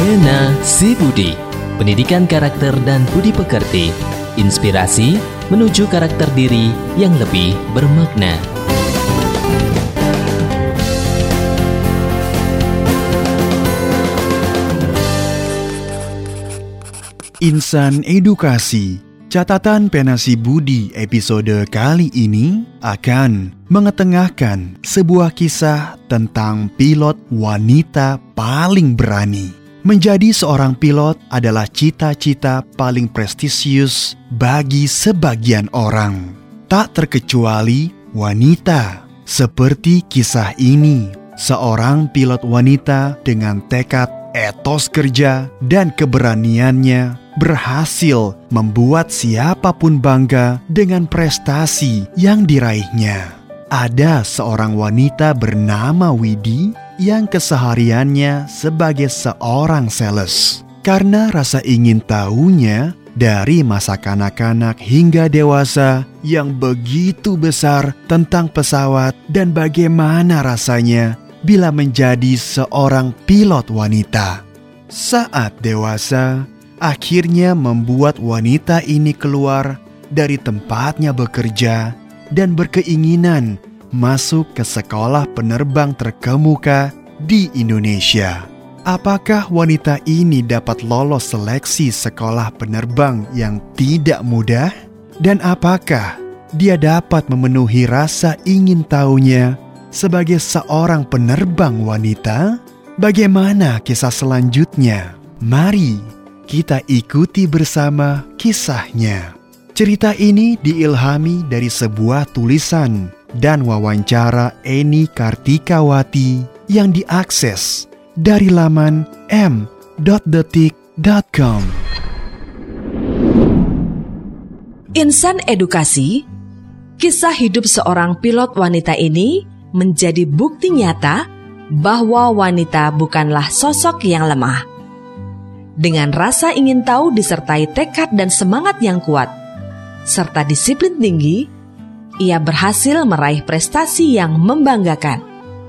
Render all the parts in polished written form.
Pena Si Budi, pendidikan karakter dan budi pekerti, inspirasi menuju karakter diri yang lebih bermakna. Insan Edukasi, catatan Pena Si Budi episode kali ini akan mengetengahkan sebuah kisah tentang pilot wanita paling berani. Menjadi seorang pilot adalah cita-cita paling prestisius bagi sebagian orang. Tak terkecuali wanita. Seperti kisah ini, seorang pilot wanita dengan tekad, etos kerja, dan keberaniannya berhasil membuat siapapun bangga dengan prestasi yang diraihnya. Ada seorang wanita bernama Widi yang kesehariannya sebagai seorang sales. Karena rasa ingin tahunya dari masa kanak-kanak hingga dewasa yang begitu besar tentang pesawat dan bagaimana rasanya bila menjadi seorang pilot wanita. Saat dewasa, akhirnya membuat wanita ini keluar dari tempatnya bekerja dan berkeinginan masuk ke sekolah penerbang terkemuka di Indonesia. Apakah wanita ini dapat lolos seleksi sekolah penerbang yang tidak mudah? Dan apakah dia dapat memenuhi rasa ingin tahunya sebagai seorang penerbang wanita? Bagaimana kisah selanjutnya? Mari kita ikuti bersama kisahnya. Cerita ini diilhami dari sebuah tulisan dan wawancara Eni Kartikawati yang diakses dari laman m.detik.com. Insan Edukasi, kisah hidup seorang pilot wanita ini menjadi bukti nyata bahwa wanita bukanlah sosok yang lemah. Dengan rasa ingin tahu disertai tekad dan semangat yang kuat, serta disiplin tinggi, ia berhasil meraih prestasi yang membanggakan.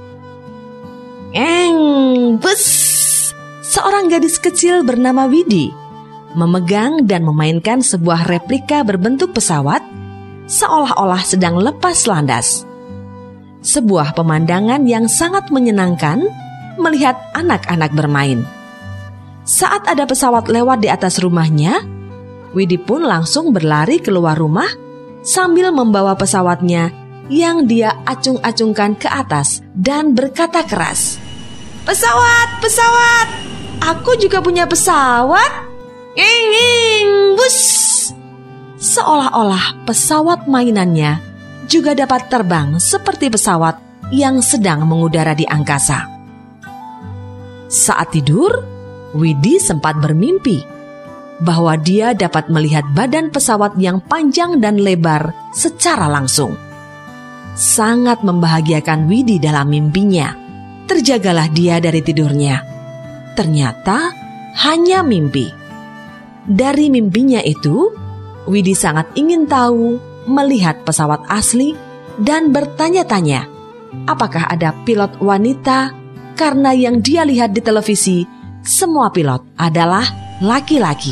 Bus! Seorang gadis kecil bernama Widi memegang dan memainkan sebuah replika berbentuk pesawat seolah-olah sedang lepas landas. Sebuah pemandangan yang sangat menyenangkan melihat anak-anak bermain. Saat ada pesawat lewat di atas rumahnya, Widi pun langsung berlari keluar rumah sambil membawa pesawatnya yang dia acung-acungkan ke atas dan berkata keras, "Pesawat, pesawat! Aku juga punya pesawat! Bus!" Seolah-olah pesawat mainannya juga dapat terbang seperti pesawat yang sedang mengudara di angkasa. Saat tidur, Widi sempat bermimpi bahwa dia dapat melihat badan pesawat yang panjang dan lebar secara langsung. Sangat membahagiakan Widi dalam mimpinya. Terjagalah dia dari tidurnya. Ternyata hanya mimpi. Dari mimpinya itu, Widi sangat ingin tahu, melihat pesawat asli, dan bertanya-tanya, apakah ada pilot wanita? Karena yang dia lihat di televisi, semua pilot adalah laki-laki.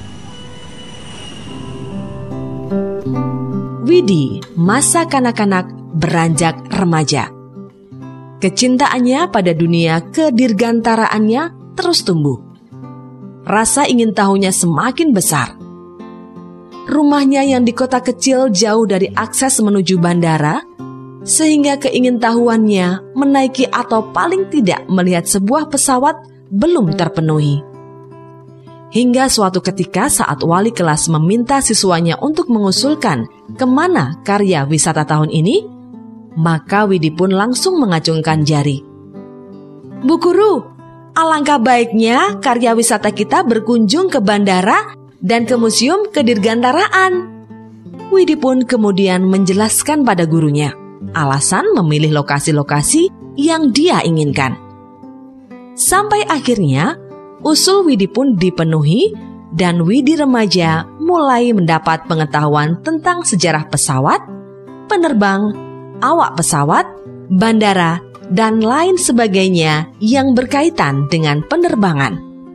Widi, masa kanak-kanak beranjak remaja. Kecintaannya pada dunia kedirgantaraannya terus tumbuh. Rasa ingin tahunya semakin besar. Rumahnya yang di kota kecil jauh dari akses menuju bandara, sehingga keingintahuannya menaiki atau paling tidak melihat sebuah pesawat belum terpenuhi. Hingga suatu ketika saat wali kelas meminta siswanya untuk mengusulkan kemana karya wisata tahun ini, maka Widi pun langsung mengacungkan jari. "Bu Guru, alangkah baiknya karya wisata kita berkunjung ke bandara dan ke museum kedirgantaraan." Widi pun kemudian menjelaskan pada gurunya alasan memilih lokasi-lokasi yang dia inginkan. Sampai akhirnya usul Widi pun dipenuhi dan Widi remaja mulai mendapat pengetahuan tentang sejarah pesawat, penerbang, awak pesawat, bandara, dan lain sebagainya yang berkaitan dengan penerbangan.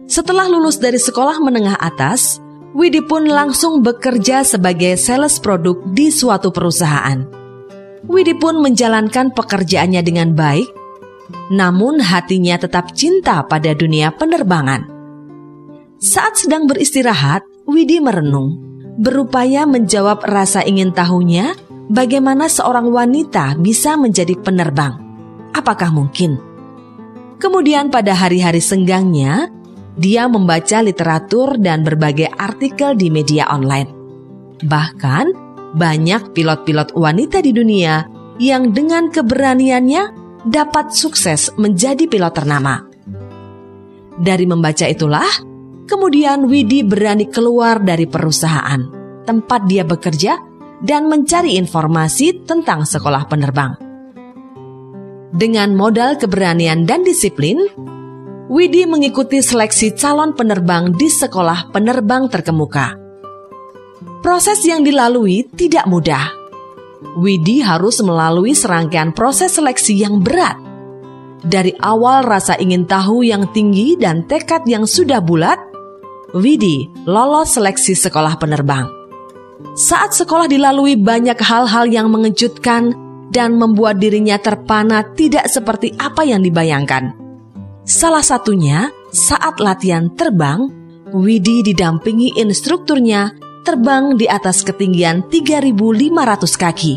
Setelah lulus dari sekolah menengah atas, Widi pun langsung bekerja sebagai sales produk di suatu perusahaan. Widi pun menjalankan pekerjaannya dengan baik, namun hatinya tetap cinta pada dunia penerbangan. Saat sedang beristirahat, Widi merenung, berupaya menjawab rasa ingin tahunya bagaimana seorang wanita bisa menjadi penerbang. Apakah mungkin? Kemudian pada hari-hari senggangnya, dia membaca literatur dan berbagai artikel di media online. Bahkan, banyak pilot-pilot wanita di dunia yang dengan keberaniannya dapat sukses menjadi pilot ternama. Dari membaca itulah, kemudian Widi berani keluar dari perusahaan tempat dia bekerja dan mencari informasi tentang sekolah penerbang. Dengan modal keberanian dan disiplin, Widi mengikuti seleksi calon penerbang di sekolah penerbang terkemuka. Proses yang dilalui tidak mudah. Widi harus melalui serangkaian proses seleksi yang berat. Dari awal rasa ingin tahu yang tinggi dan tekad yang sudah bulat, Widi lolos seleksi sekolah penerbang. Saat sekolah dilalui banyak hal-hal yang mengejutkan dan membuat dirinya terpana tidak seperti apa yang dibayangkan. Salah satunya, saat latihan terbang, Widi didampingi instrukturnya terbang di atas ketinggian 3.500 kaki.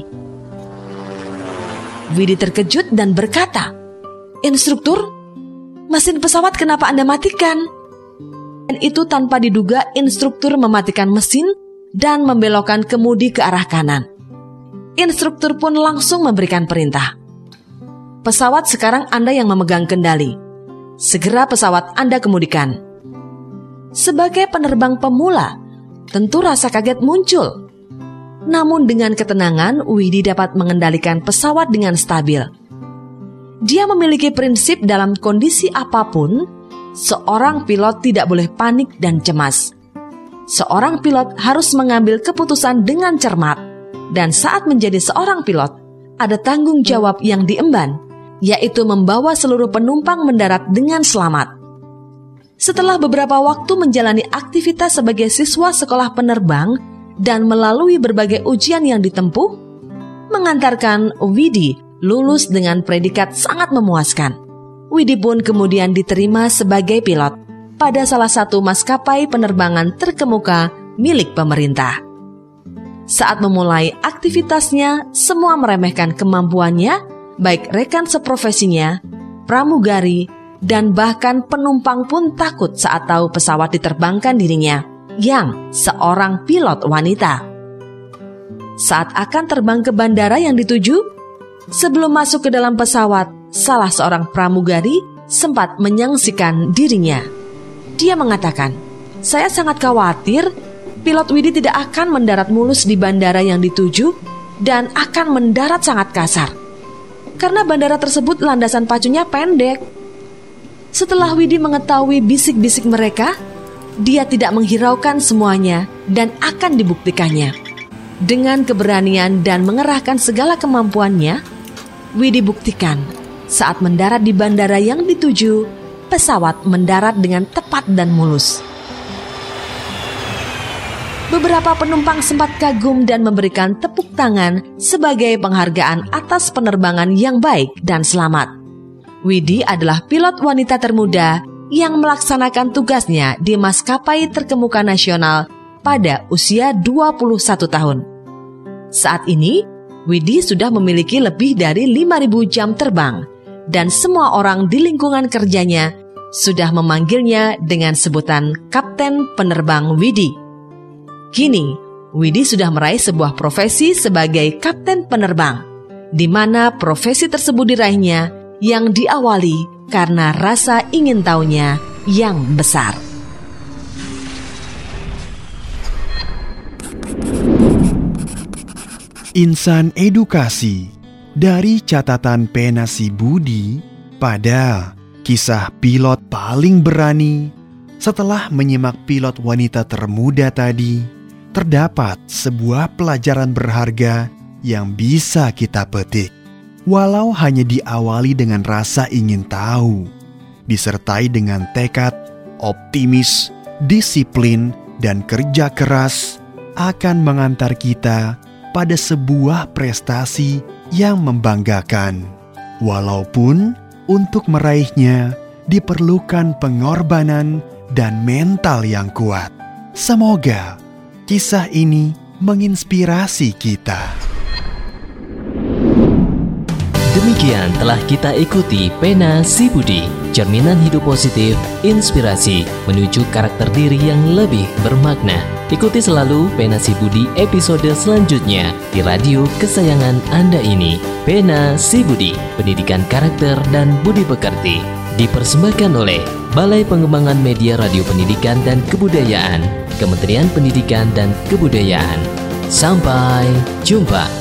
Widi terkejut dan berkata, "Instruktur, mesin pesawat kenapa Anda matikan?" Dan itu tanpa diduga instruktur mematikan mesin dan membelokkan kemudi ke arah kanan. Instruktur pun langsung memberikan perintah, "Pesawat sekarang Anda yang memegang kendali. Segera pesawat Anda kemudikan." Sebagai penerbang pemula, tentu rasa kaget muncul. Namun dengan ketenangan, Widi dapat mengendalikan pesawat dengan stabil. Dia memiliki prinsip dalam kondisi apapun, seorang pilot tidak boleh panik dan cemas. Seorang pilot harus mengambil keputusan dengan cermat, dan saat menjadi seorang pilot, ada tanggung jawab yang diemban, yaitu membawa seluruh penumpang mendarat dengan selamat. Setelah beberapa waktu menjalani aktivitas sebagai siswa sekolah penerbang dan melalui berbagai ujian yang ditempuh, mengantarkan Widi lulus dengan predikat sangat memuaskan. Widi pun kemudian diterima sebagai pilot pada salah satu maskapai penerbangan terkemuka milik pemerintah. Saat memulai aktivitasnya, semua meremehkan kemampuannya, baik rekan seprofesinya, pramugari, dan bahkan penumpang pun takut saat tahu pesawat diterbangkan dirinya, yang seorang pilot wanita. Saat akan terbang ke bandara yang dituju, sebelum masuk ke dalam pesawat, salah seorang pramugari sempat menyaksikan dirinya. Dia mengatakan, "Saya sangat khawatir pilot Widi tidak akan mendarat mulus di bandara yang dituju dan akan mendarat sangat kasar. Karena bandara tersebut landasan pacunya pendek." Setelah Widi mengetahui bisik-bisik mereka, dia tidak menghiraukan semuanya dan akan dibuktikannya. Dengan keberanian dan mengerahkan segala kemampuannya, Widi buktikan saat mendarat di bandara yang dituju, pesawat mendarat dengan tepat dan mulus. Beberapa penumpang sempat kagum dan memberikan tepuk tangan sebagai penghargaan atas penerbangan yang baik dan selamat. Widi adalah pilot wanita termuda yang melaksanakan tugasnya di maskapai terkemuka nasional pada usia 21 tahun. Saat ini, Widi sudah memiliki lebih dari 5.000 jam terbang dan semua orang di lingkungan kerjanya sudah memanggilnya dengan sebutan Kapten Penerbang Widi. Kini, Widi sudah meraih sebuah profesi sebagai kapten penerbang, di mana profesi tersebut diraihnya yang diawali karena rasa ingin tahunya yang besar. Insan Edukasi dari catatan pena si Budi pada kisah pilot paling berani. Setelah menyimak pilot wanita termuda tadi, terdapat sebuah pelajaran berharga yang bisa kita petik. Walau hanya diawali dengan rasa ingin tahu, disertai dengan tekad optimis, disiplin, dan kerja keras akan mengantar kita pada sebuah prestasi yang membanggakan. Walaupun untuk meraihnya diperlukan pengorbanan dan mental yang kuat. Semoga kisah ini menginspirasi kita. Demikian telah kita ikuti Pena Si Budi, cerminan hidup positif, inspirasi menuju karakter diri yang lebih bermakna. Ikuti selalu Pena Si Budi episode selanjutnya di radio kesayangan Anda ini. Pena Si Budi, pendidikan karakter dan budi pekerti, dipersembahkan oleh Balai Pengembangan Media Radio Pendidikan dan Kebudayaan, Kementerian Pendidikan dan Kebudayaan. Sampai jumpa.